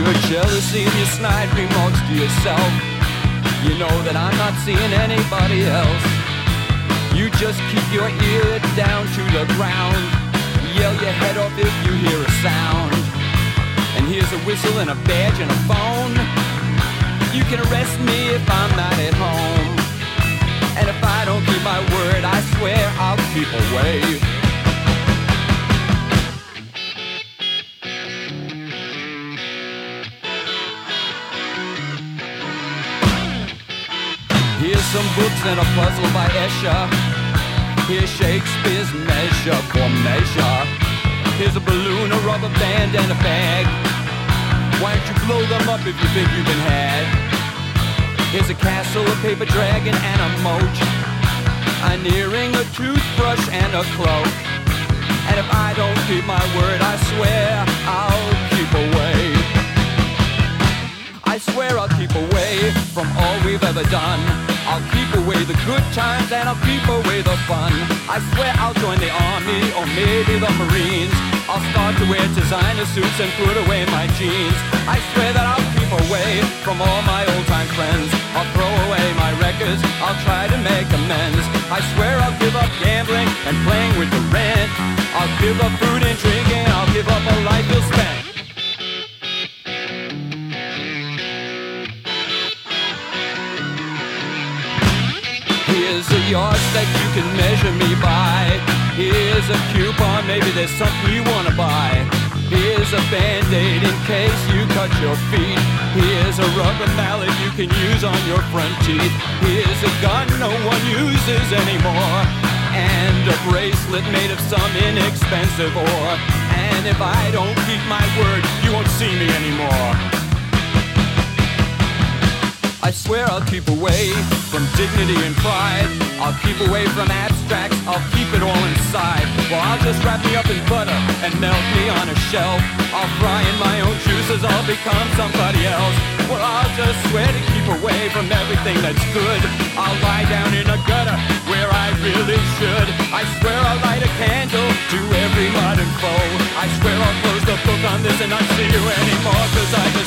your jealousy and your snide remarks to yourself. You know that I'm not seeing anybody else. You just keep your ear down to the ground. Yell your head off if you hear a sound. And here's a whistle and a badge and a phone. You can arrest me if I'm not at home. And if I don't keep my word, I swear I'll keep away. Here's some books and a puzzle by Escher. Here's Shakespeare's Measure for Measure. Here's a balloon, a rubber band, and a bag. Why don't you blow them up if you think you've been had? Here's a castle, a paper dragon, and a moat. An earring, a toothbrush, and a cloak. And if I don't keep my word, I swear I'll keep away. I swear I'll keep away from all we've ever done. I'll keep away the good times and I'll keep away the fun. I swear I'll join the army or maybe the Marines. I'll start to wear designer suits and put away my jeans. I swear that I'll keep away from all my old time friends. I'll throw away my records, I'll try to make amends. I swear I'll give up gambling and playing with the rent. I'll give up food and drinking, I'll give up a life ill spent. Here's a yardstick you can measure me by. Here's a coupon, maybe there's something you wanna buy. Here's a band-aid in case you cut your feet. Here's a rubber mallet you can use on your front teeth. Here's a gun no one uses anymore. And a bracelet made of some inexpensive ore. And if I don't keep my word, you won't see me anymore. I swear I'll keep away from dignity and pride. I'll keep away from abstracts, I'll keep it all inside. Well, I'll just wrap me up in butter and melt me on a shelf. I'll fry in my own juices, I'll become somebody else. Well, I'll just swear to keep away from everything that's good. I'll lie down in a gutter where I really should. I swear I'll light a candle to every modern foe. I swear I'll close the book on this and not see you anymore, 'cause I